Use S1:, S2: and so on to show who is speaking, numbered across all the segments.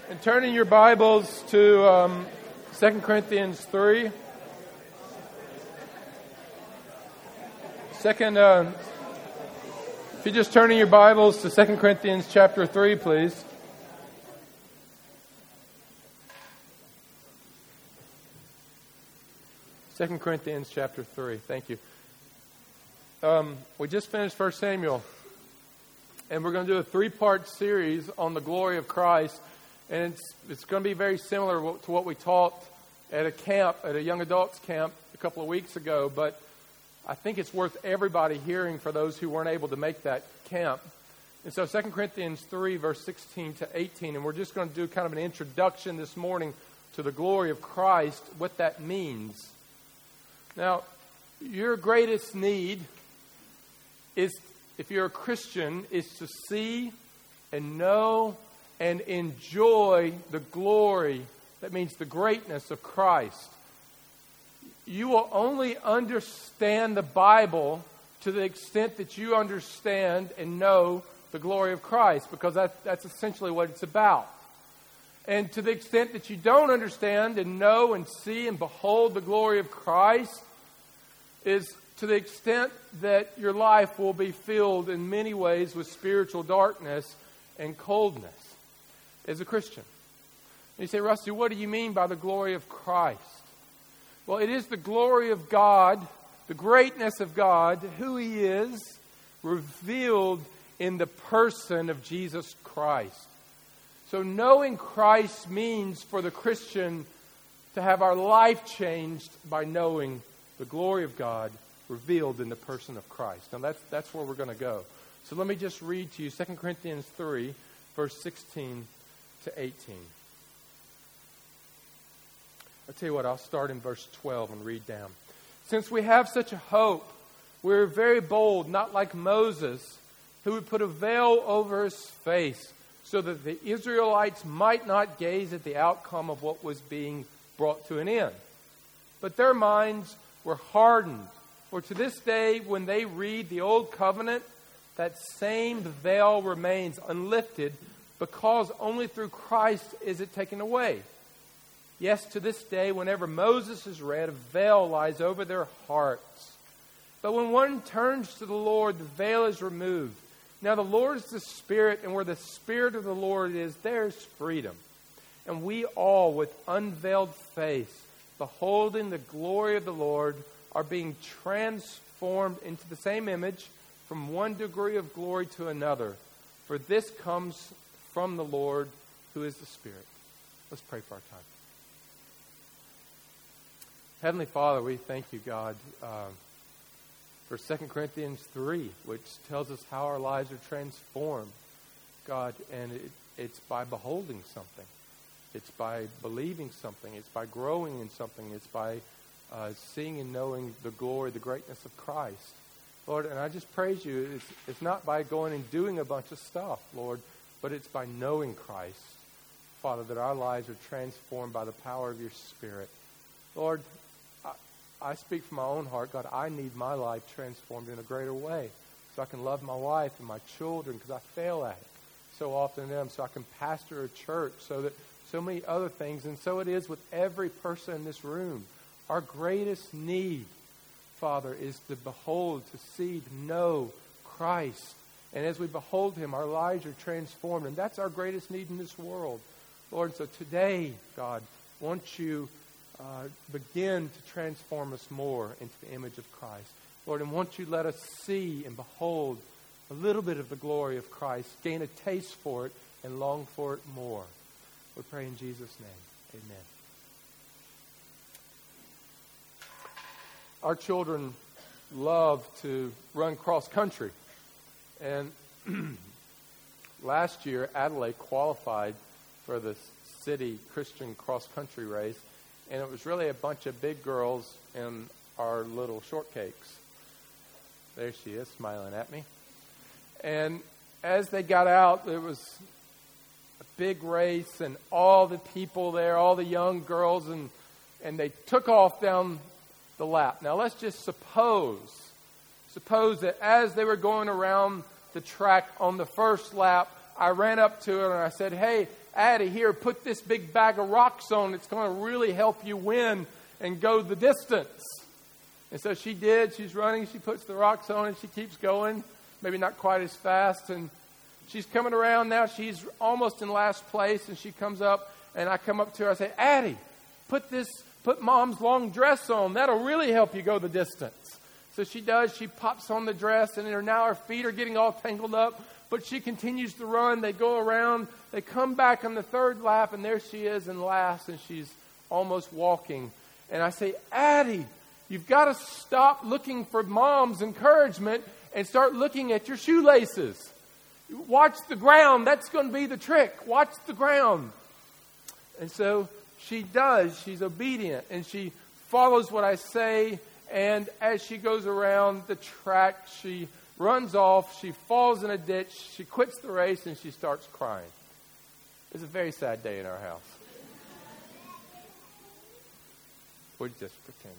S1: And turning your Bibles to 2 Corinthians 3. If you're just turning your Bibles to 2 Corinthians chapter 3, please. Second Corinthians chapter 3. Thank you. We just finished 1 Samuel. And we're going to do a 3-part series on the glory of Christ. And it's going to be very similar to what we taught at a young adults camp a couple of weeks ago. But I think it's worth everybody hearing for those who weren't able to make that camp. And so 2 Corinthians 3, verse 16 to 18. And we're just going to do kind of an introduction this morning to the glory of Christ, what that means. Now, your greatest need is, if you're a Christian, is to see and know and enjoy the glory, that means the greatness of Christ. You will only understand the Bible to the extent that you understand and know the glory of Christ, because that's essentially what it's about. And to the extent that you don't understand and know and see and behold the glory of Christ is to the extent that your life will be filled in many ways with spiritual darkness and coldness as a Christian. And you say, Rusty, what do you mean by the glory of Christ? Well, it is the glory of God, the greatness of God, who He is, revealed in the person of Jesus Christ. So knowing Christ means for the Christian to have our life changed by knowing the glory of God revealed in the person of Christ. Now that's where we're going to go. So let me just read to you 2 Corinthians 3, verse 16 to 18. I'll tell you what, I'll start in verse 12 and read down. Since we have such a hope, we're very bold, not like Moses, who would put a veil over his face so that the Israelites might not gaze at the outcome of what was being brought to an end. But their minds were hardened. For to this day, when they read the Old Covenant, that same veil remains unlifted, because only through Christ is it taken away. Yes, to this day, whenever Moses is read, a veil lies over their hearts. But when one turns to the Lord, the veil is removed. Now the Lord is the Spirit, and where the Spirit of the Lord is, there's freedom. And we all, with unveiled face, beholding the glory of the Lord, are being transformed into the same image from one degree of glory to another. For this comes from the Lord, who is the Spirit. Let's pray for our time. Heavenly Father, we thank you, God, for 2 Corinthians 3, which tells us how our lives are transformed, God, and it's by beholding something. It's by believing something. It's by growing in something. It's by seeing and knowing the glory, the greatness of Christ. Lord, and I just praise you. It's not by going and doing a bunch of stuff, Lord, but it's by knowing Christ, Father, that our lives are transformed by the power of your Spirit. Lord, I speak from my own heart. God, I need my life transformed in a greater way so I can love my wife and my children, because I fail at it so often in them, so I can pastor a church, so many other things. And so it is with every person in this room. Our greatest need, Father, is to behold, to see, to know Christ. And as we behold Him, our lives are transformed. And that's our greatest need in this world. Lord, so today, God, won't you begin to transform us more into the image of Christ. Lord, and won't you let us see and behold a little bit of the glory of Christ, gain a taste for it, and long for it more. We pray in Jesus' name. Amen. Our children love to run cross country. And last year, Adelaide qualified for the city Christian cross country race. And it was really a bunch of big girls and our little shortcakes. There she is, smiling at me. And as they got out, it was a big race, and all the people there, all the young girls, and they took off down the lap. Now let's just suppose that as they were going around the track on the first lap, I ran up to her and I said, "Hey, Addie, here, put this big bag of rocks on. It's going to really help you win and go the distance." And so she did. She's running. She puts the rocks on and she keeps going. Maybe not quite as fast. And she's coming around now. She's almost in last place. And she comes up and I come up to her. I say, "Addie, put Mom's long dress on. That'll really help you go the distance." So she does. She pops on the dress and now her feet are getting all tangled up. But she continues to run. They go around. They come back on the third lap and there she is in last and she's almost walking. And I say, "Addie, you've got to stop looking for Mom's encouragement and start looking at your shoelaces. Watch the ground. That's going to be the trick. Watch the ground." And so she does. She's obedient and she follows what I say. And as she goes around the track, she runs off. She falls in a ditch. She quits the race and she starts crying. It's a very sad day in our house. We're just pretending.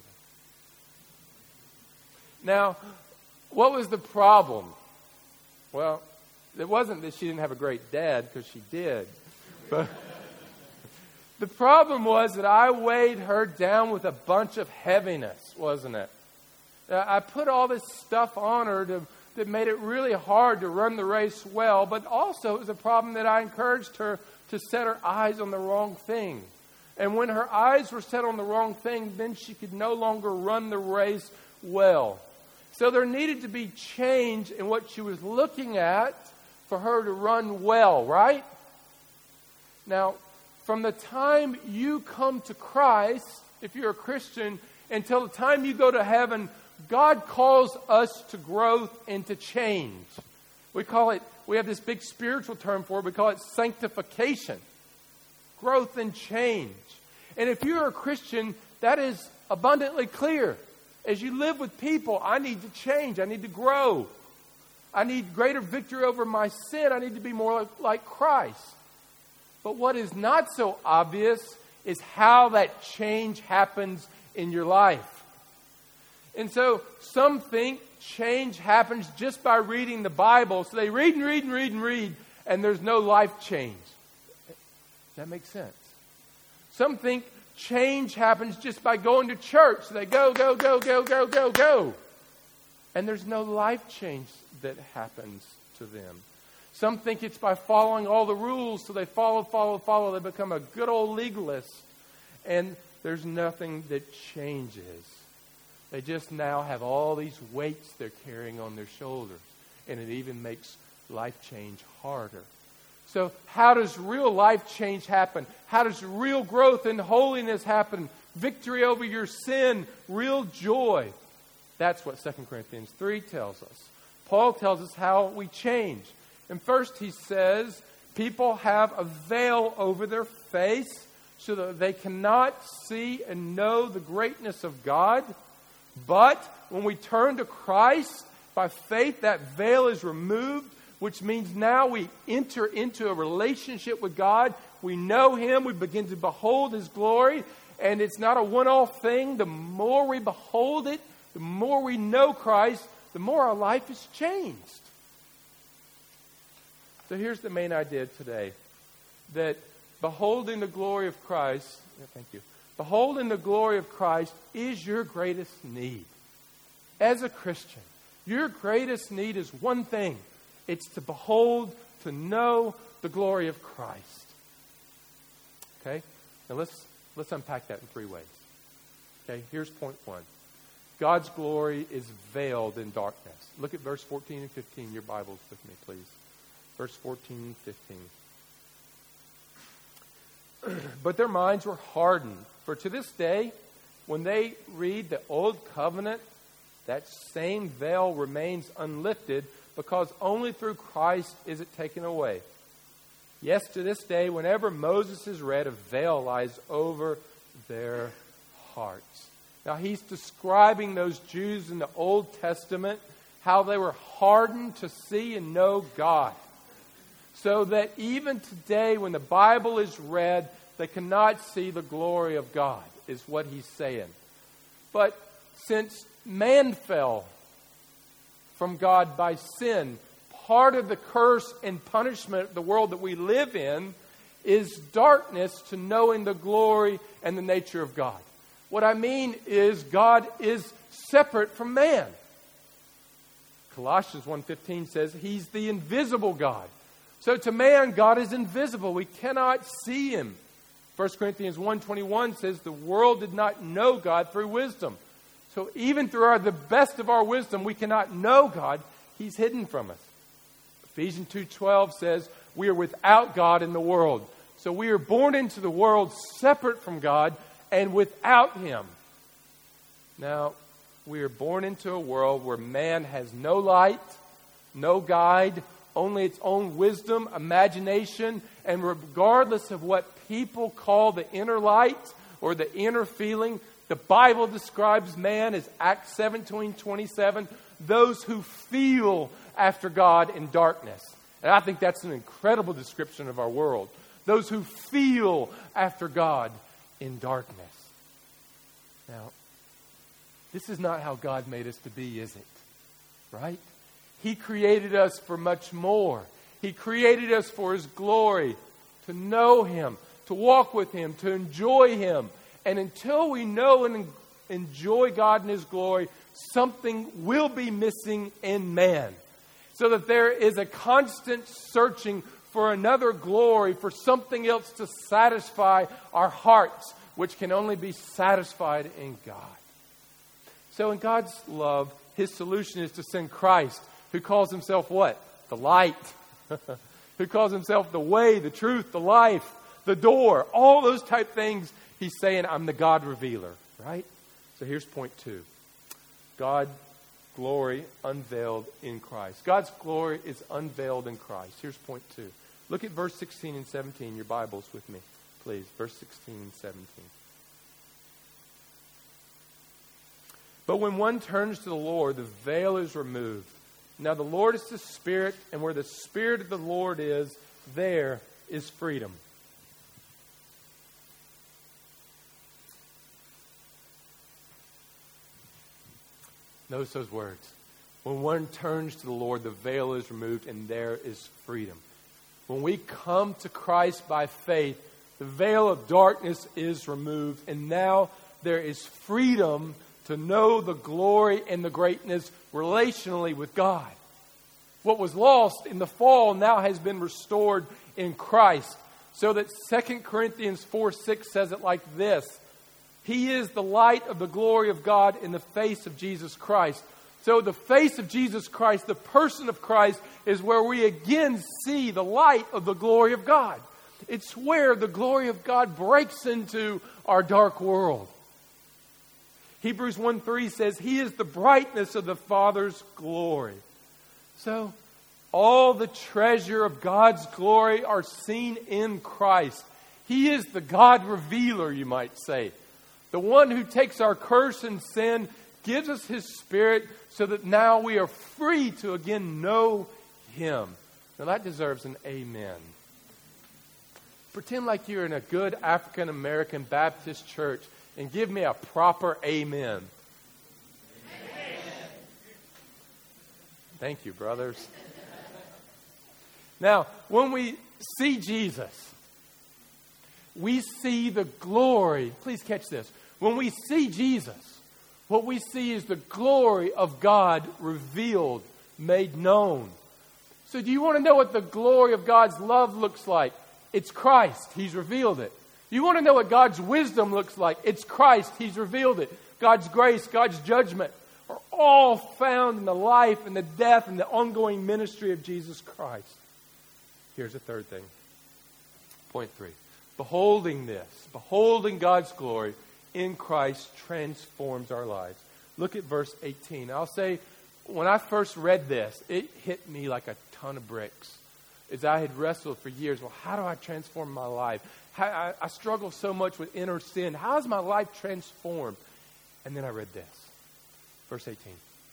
S1: Now, what was the problem? Well, it wasn't that she didn't have a great dad, because she did. But the problem was that I weighed her down with a bunch of heaviness, wasn't it? I put all this stuff on her that made it really hard to run the race well, but also it was a problem that I encouraged her to set her eyes on the wrong thing. And when her eyes were set on the wrong thing, then she could no longer run the race well. So there needed to be change in what she was looking at for her to run well, right? Now, from the time you come to Christ, if you're a Christian, until the time you go to heaven, God calls us to growth and to change. We have this big spiritual term for it. We call it sanctification. Growth and change. And if you're a Christian, that is abundantly clear. As you live with people, I need to change. I need to grow. I need greater victory over my sin. I need to be more like Christ. But what is not so obvious is how that change happens in your life. And so some think change happens just by reading the Bible. So they read and read and read and read, and there's no life change. Does that make sense? Some think change happens just by going to church. So they go, go, go, go, go, go, go. And there's no life change that happens to them. Some think it's by following all the rules. So they follow. They become a good old legalist. And there's nothing that changes. They just now have all these weights they're carrying on their shoulders. And it even makes life change harder. So how does real life change happen? How does real growth in holiness happen? Victory over your sin, real joy. That's what 2 Corinthians 3 tells us. Paul tells us how we change. And first he says, people have a veil over their face so that they cannot see and know the greatness of God. But when we turn to Christ, by faith, that veil is removed, which means now we enter into a relationship with God. We know Him. We begin to behold His glory. And it's not a one-off thing. The more we behold it, the more we know Christ, the more our life is changed. So here's the main idea today. That beholding the glory of Christ, beholding the glory of Christ is your greatest need. As a Christian, your greatest need is one thing. It's to behold, to know the glory of Christ. Okay? Now let's unpack that in 3 ways. Okay, here's point 1. God's glory is veiled in darkness. Look at verse 14 and 15. Your Bibles with me, please. Verse 14 and 15. But their minds were hardened. For to this day, when they read the Old Covenant, that same veil remains unlifted, because only through Christ is it taken away. Yes, to this day, whenever Moses is read, a veil lies over their hearts. Now, he's describing those Jews in the Old Testament, how they were hardened to see and know God. So that even today, when the Bible is read, they cannot see the glory of God, is what he's saying. But since man fell from God by sin, part of the curse and punishment of the world that we live in is darkness to knowing the glory and the nature of God. What I mean is God is separate from man. Colossians 1:15 says He's the invisible God. So to man, God is invisible. We cannot see Him. 1 Corinthians 1:21 says the world did not know God through wisdom. So even through the best of our wisdom, we cannot know God. He's hidden from us. Ephesians 2:12 says we are without God in the world. So we are born into the world separate from God and without Him. Now, we are born into a world where man has no light, no guide, only its own wisdom, imagination, and regardless of what people call the inner light or the inner feeling, the Bible describes man as Acts 17:27, those who feel after God in darkness. And I think that's an incredible description of our world. Those who feel after God in darkness. Now, this is not how God made us to be, is it? Right? He created us for much more. He created us for His glory, to know Him, to walk with Him, to enjoy Him. And until we know and enjoy God in His glory, something will be missing in man. So that there is a constant searching for another glory, for something else to satisfy our hearts, which can only be satisfied in God. So in God's love, His solution is to send Christ, who calls Himself what? The light. Who calls Himself the way, the truth, the life, the door. All those type things. He's saying, I'm the God revealer. Right? So here's point 2. God's glory unveiled in Christ. God's glory is unveiled in Christ. Here's point 2. Look at verse 16 and 17. Your Bibles with me, please. Verse 16 and 17. But when one turns to the Lord, the veil is removed. Now the Lord is the Spirit, and where the Spirit of the Lord is, there is freedom. Notice those words. When one turns to the Lord, the veil is removed, and there is freedom. When we come to Christ by faith, the veil of darkness is removed, and now there is freedom to know the glory and the greatness relationally with God. What was lost in the fall now has been restored in Christ. So that 2 Corinthians 4:6 says it like this. He is the light of the glory of God in the face of Jesus Christ. So the face of Jesus Christ, the person of Christ, is where we again see the light of the glory of God. It's where the glory of God breaks into our dark world. Hebrews 1:3 says, He is the brightness of the Father's glory. So, all the treasure of God's glory are seen in Christ. He is the God revealer, you might say. The one who takes our curse and sin, gives us His Spirit, so that now we are free to again know Him. Now that deserves an amen. Pretend like you're in a good African American Baptist church and give me a proper amen. Amen. Thank you, brothers. Now, when we see Jesus, we see the glory. Please catch this. When we see Jesus, what we see is the glory of God revealed, made known. So do you want to know what the glory of God's love looks like? It's Christ. He's revealed it. You want to know what God's wisdom looks like? It's Christ. He's revealed it. God's grace, God's judgment are all found in the life and the death and the ongoing ministry of Jesus Christ. Here's a third thing. Point 3. Beholding God's glory in Christ transforms our lives. Look at verse 18. I'll say, when I first read this, it hit me like a ton of bricks. As I had wrestled for years, well, how do I transform my life? I struggle so much with inner sin. How is my life transformed? And then I read this. Verse 18.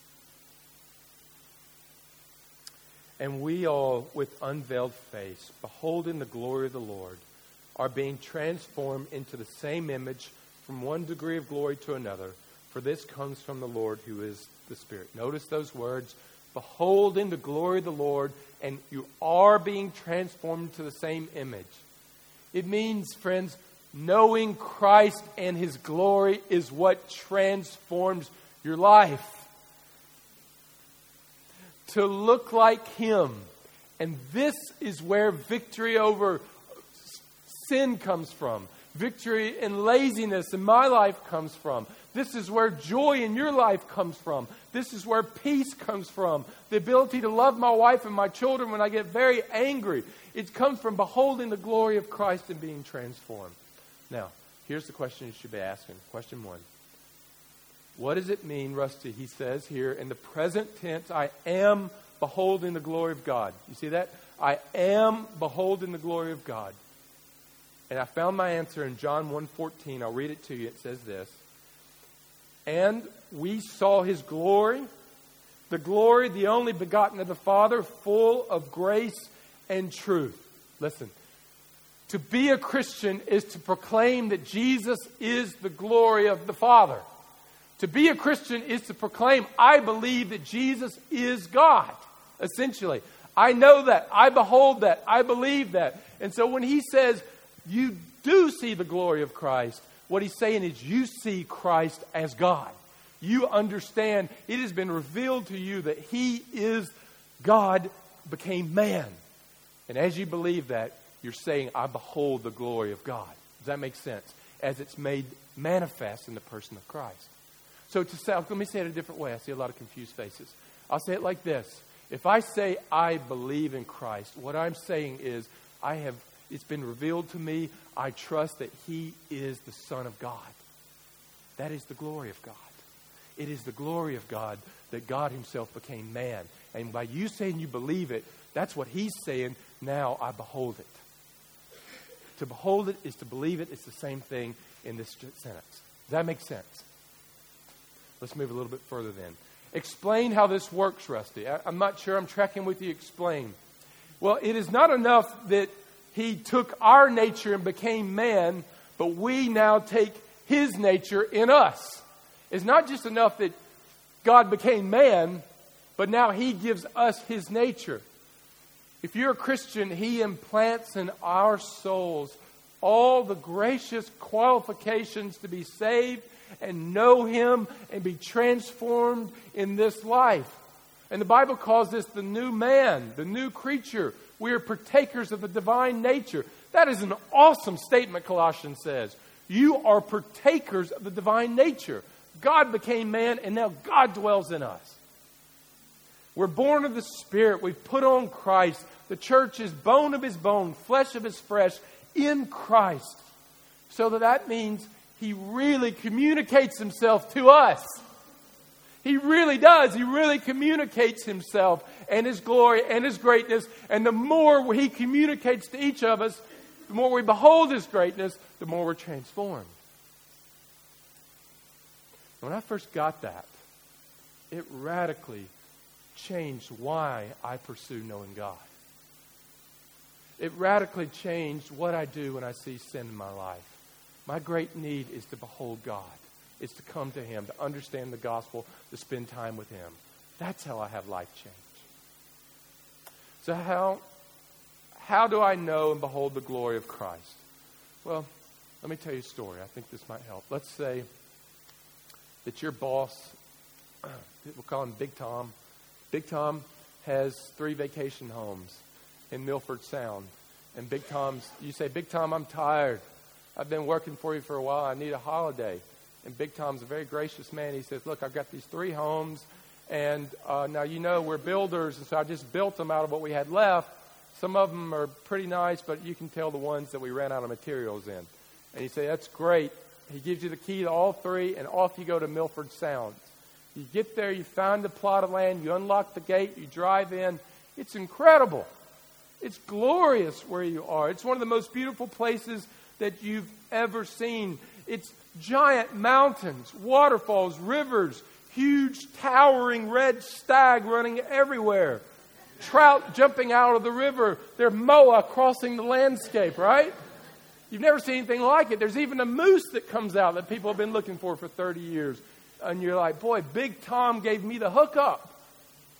S1: And we all, with unveiled face, beholding the glory of the Lord, are being transformed into the same image from one degree of glory to another. For this comes from the Lord who is the Spirit. Notice those words, beholding the glory of the Lord, and you are being transformed to the same image. It means, friends, knowing Christ and His glory is what transforms your life. To look like Him. And this is where victory over sin comes from. Victory in laziness in my life comes from. This is where joy in your life comes from. This is where peace comes from. The ability to love my wife and my children when I get very angry. It comes from beholding the glory of Christ and being transformed. Now, here's the question you should be asking. Question 1. What does it mean, Rusty? He says here in the present tense, I am beholding the glory of God. You see that? I am beholding the glory of God. And I found my answer in John 1:14. I'll read it to you. It says this. And we saw His glory, the glory, the only begotten of the Father, full of grace and truth. Listen, to be a Christian is to proclaim that Jesus is the glory of the Father. To be a Christian is to proclaim, I believe that Jesus is God, essentially. I know that. I behold that. I believe that. And so when he says, you do see the glory of Christ, what he's saying is you see Christ as God. You understand it has been revealed to you that He is God, became man. And as you believe that, you're saying, I behold the glory of God. Does that make sense? As it's made manifest in the person of Christ. So to say, let me say it a different way. I see a lot of confused faces. I'll say it like this. If I say I believe in Christ, what I'm saying is it's been revealed to me. I trust that He is the Son of God. That is the glory of God. It is the glory of God that God Himself became man. And by you saying you believe it, that's what He's saying. Now I behold it. To behold it is to believe it. It's the same thing in this sentence. Does that make sense? Let's move a little bit further then. Explain how this works, Rusty. I'm not sure I'm tracking with you. Explain. Well, it is not enough that He took our nature and became man, but we now take His nature in us. It's not just enough that God became man, but now He gives us His nature. If you're a Christian, He implants in our souls all the gracious qualifications to be saved and know Him and be transformed in this life. And the Bible calls this the new man, the new creature. We are partakers of the divine nature. That is an awesome statement, Colossians says. You are partakers of the divine nature. God became man, and now God dwells in us. We're born of the Spirit. We've put on Christ. The church is bone of His bone, flesh of His flesh, in Christ. So that means He really communicates Himself to us. He really does. He really communicates Himself and His glory and His greatness. And the more He communicates to each of us, the more we behold His greatness, the more we're transformed. When I first got that, it radically changed why I pursue knowing God. It radically changed what I do when I see sin in my life. My great need is to behold God. It's to come to Him, to understand the gospel, to spend time with Him. That's how I have life change. So how do I know and behold the glory of Christ? Well, let me tell you a story. I think this might help. Let's say that your boss, we'll call him Big Tom. Big Tom has 3 vacation homes in Milford Sound. And you say, Big Tom, I'm tired. I've been working for you for a while. I need a holiday. And Big Tom's a very gracious man. He says, look, I've got these 3 homes. And now, we're builders. And so I just built them out of what we had left. Some of them are pretty nice, but you can tell the ones that we ran out of materials in. And you say, that's great. He gives you the key to all 3, and off you go to Milford Sound. You get there, you find the plot of land, you unlock the gate, you drive in. It's incredible. It's glorious where you are. It's one of the most beautiful places that you've ever seen. It's giant mountains, waterfalls, rivers, huge towering red stag running everywhere. Trout jumping out of the river. They're moa crossing the landscape, right? You've never seen anything like it. There's even a moose that comes out that people have been looking for 30 years. And you're like, boy, Big Tom gave me the hookup.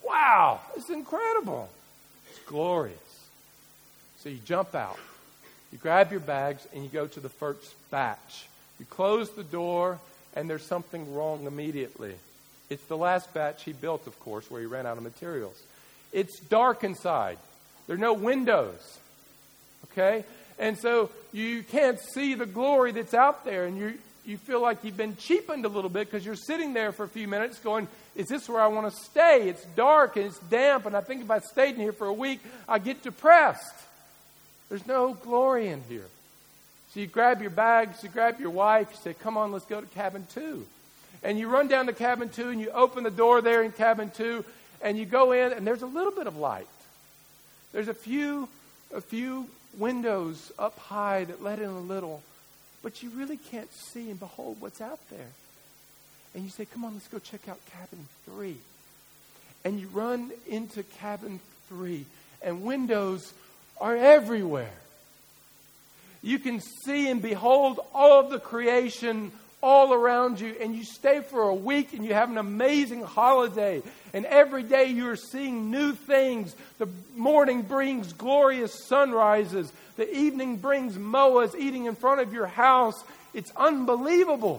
S1: Wow, it's incredible. It's glorious. So you jump out. You grab your bags and you go to the first batch. You close the door and there's something wrong immediately. It's the last batch he built, of course, where he ran out of materials. It's dark inside. There are no windows. Okay? And so you can't see the glory that's out there, and you feel like you've been cheapened a little bit because you're sitting there for a few minutes going, is this where I want to stay? It's dark and it's damp, and I think if I stayed in here for a week, I'd get depressed. There's no glory in here. So you grab your bags, you grab your wife, you say, come on, let's go to cabin 2. And you run down to cabin 2 and you open the door there in cabin 2 and you go in and there's a little bit of light. There's a few windows up high that let in a little, but you really can't see and behold what's out there. And you say, come on, let's go check out cabin 3. And you run into cabin 3 and windows are everywhere. You can see and behold all of the creation all around you, and you stay for a week and you have an amazing holiday, and every day you are seeing new things. The morning brings glorious sunrises. The evening brings moas eating in front of your house. It's unbelievable.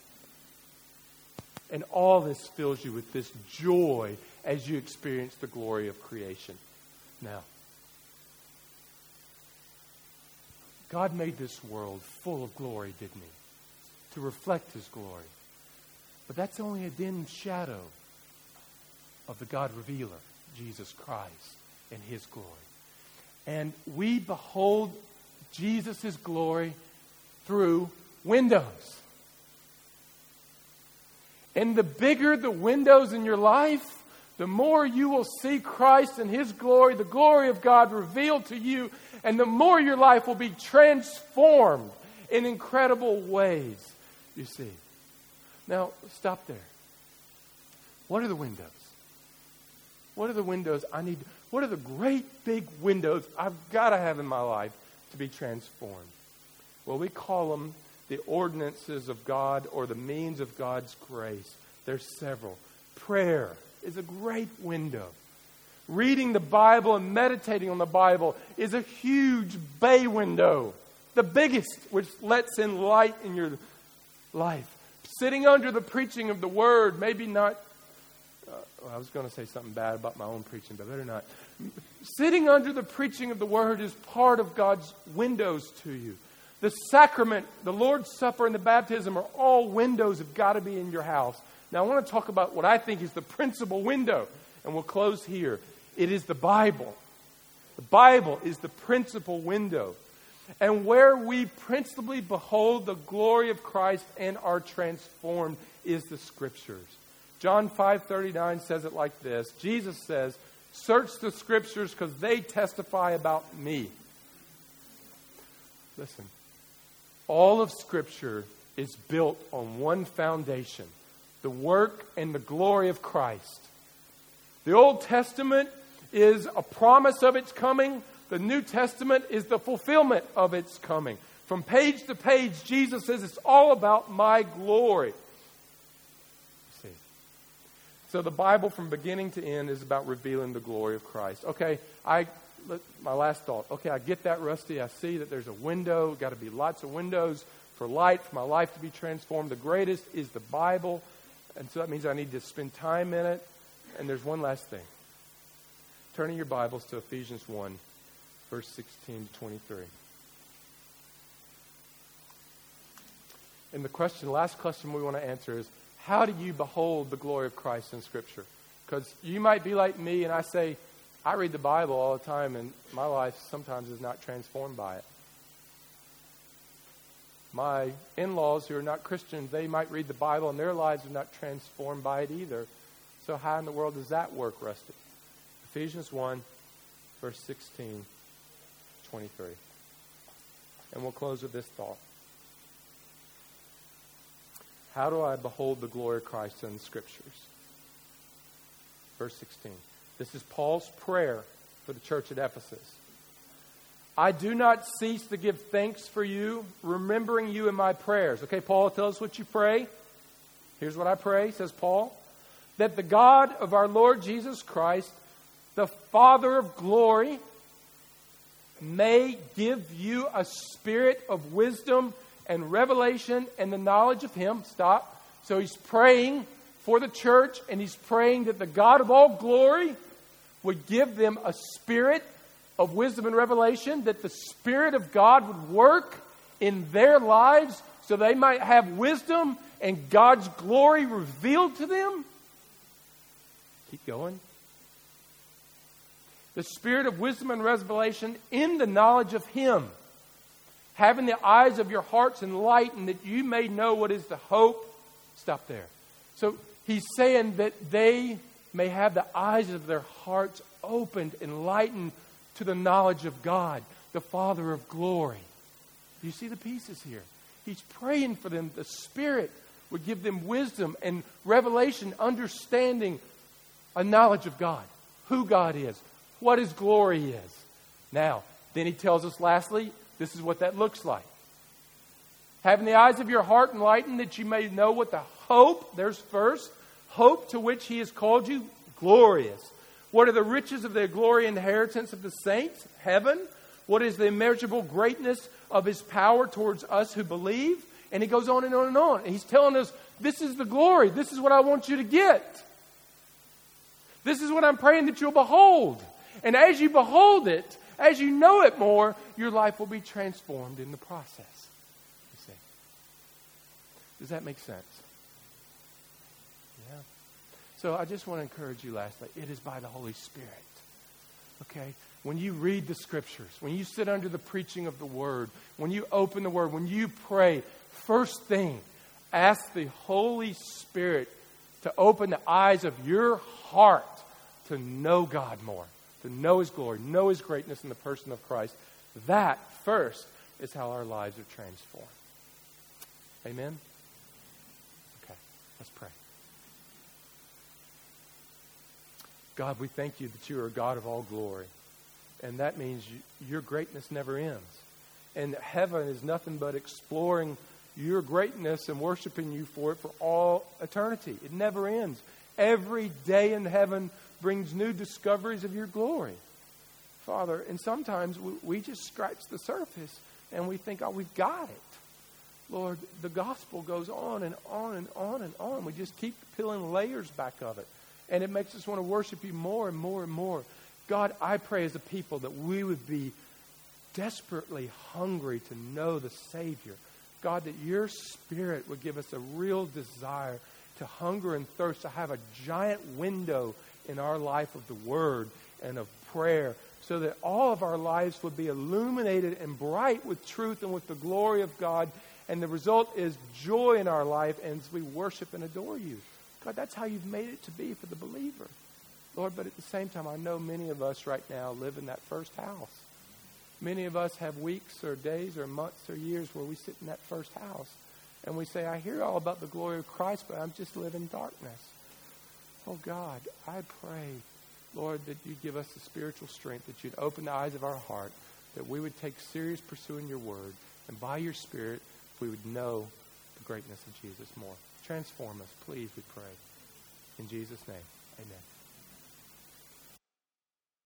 S1: And all this fills you with this joy as you experience the glory of creation. Now, God made this world full of glory, didn't he? To reflect his glory. But that's only a dim shadow of the God revealer, Jesus Christ, and his glory. And we behold Jesus' glory through windows. And the bigger the windows in your life, the more you will see Christ and his glory, the glory of God revealed to you, and the more your life will be transformed in incredible ways. You see. Now, stop there. What are the windows? What are the windows I need? What are the great big windows I've got to have in my life to be transformed? Well, we call them the ordinances of God or the means of God's grace. There's several. Prayer is a great window. Reading the Bible and meditating on the Bible is a huge bay window. The biggest, which lets in light in your life. Sitting under the preaching of the Word, maybe not, I was going to say something bad about my own preaching, but better not. Sitting under the preaching of the Word is part of God's windows to you. The sacrament, the Lord's Supper, and the baptism are all windows that have got to be in your house. Now I want to talk about what I think is the principal window, and we'll close here. It is the Bible. The Bible is the principal window. And where we principally behold the glory of Christ and are transformed is the Scriptures. John 5:39 says it like this. Jesus says, search the Scriptures because they testify about me. Listen, all of Scripture is built on one foundation, the work and the glory of Christ. The Old Testament is a promise of its coming. The New Testament is the fulfillment of its coming. From page to page, Jesus says it's all about my glory. See. So the Bible from beginning to end is about revealing the glory of Christ. Okay, my last thought. Okay, I get that, Rusty. I see that there's a window. Got to be lots of windows for light, for my life to be transformed. The greatest is the Bible. And so that means I need to spend time in it. And there's one last thing. Turning your Bibles to Ephesians 1. Verse 16 to 23. And the last question we want to answer is, how do you behold the glory of Christ in Scripture? Because you might be like me and I say, I read the Bible all the time and my life sometimes is not transformed by it. My in-laws who are not Christians, they might read the Bible and their lives are not transformed by it either. So how in the world does that work, Rusty? Ephesians 1, verse 16. 23. And we'll close with this thought. How do I behold the glory of Christ in the Scriptures? Verse 16. This is Paul's prayer for the church at Ephesus. I do not cease to give thanks for you, remembering you in my prayers. Okay, Paul, tell us what you pray. Here's what I pray, says Paul. that the God of our Lord Jesus Christ, the Father of glory, may give you a spirit of wisdom and revelation and the knowledge of Him. Stop. So he's praying for the church, and he's praying that the God of all glory would give them a spirit of wisdom and revelation, that the Spirit of God would work in their lives so they might have wisdom and God's glory revealed to them. Keep going. The spirit of wisdom and revelation in the knowledge of Him, having the eyes of your hearts enlightened, that you may know what is the hope. Stop there. So he's saying that they may have the eyes of their hearts opened, enlightened to the knowledge of God, the Father of glory. Do you see the pieces here? He's praying for them. The Spirit would give them wisdom and revelation, understanding, a knowledge of God, who God is, what His glory is. Now, then he tells us lastly, this is what that looks like. Having the eyes of your heart enlightened, that you may know what the hope, there's first, hope to which He has called you, glorious. What are the riches of the glory and inheritance of the saints? Heaven. What is the immeasurable greatness of His power towards us who believe? And he goes on and on and on. And he's telling us, this is the glory. This is what I want you to get. This is what I'm praying that you'll behold. And as you behold it, as you know it more, your life will be transformed in the process. You see. Does that make sense? Yeah. So I just want to encourage you lastly. It is by the Holy Spirit. Okay? When you read the Scriptures, when you sit under the preaching of the Word, when you open the Word, when you pray, first thing, ask the Holy Spirit to open the eyes of your heart to know God more, to know His glory, know His greatness in the person of Christ. That, first, is how our lives are transformed. Amen? Okay, let's pray. God, we thank You that You are a God of all glory. And that means Your greatness never ends. And heaven is nothing but exploring Your greatness and worshiping You for it for all eternity. It never ends. Every day in heaven brings new discoveries of Your glory, Father. And sometimes we just scratch the surface and we think, oh, we've got it. Lord, the gospel goes on and on and on and on. We just keep peeling layers back of it. And it makes us want to worship You more and more and more. God, I pray as a people that we would be desperately hungry to know the Savior. God, that Your Spirit would give us a real desire to hunger and thirst, to have a giant window in our life of the Word and of prayer, so that all of our lives would be illuminated and bright with truth and with the glory of God. And the result is joy in our life as we worship and adore You. God, that's how You've made it to be for the believer. Lord, but at the same time, I know many of us right now live in that first house. Many of us have weeks or days or months or years where we sit in that first house and we say, I hear all about the glory of Christ, but I'm just living in darkness. Oh God, I pray, Lord, that You'd give us the spiritual strength, that You'd open the eyes of our heart, that we would take serious pursuing Your Word, and by Your Spirit, we would know the greatness of Jesus more. Transform us, please, we pray. In Jesus' name, amen.